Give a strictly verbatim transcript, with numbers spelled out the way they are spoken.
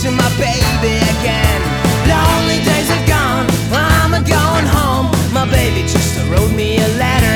to my baby again. Lonely days are gone, I'm a going home. My baby just wrote me a letter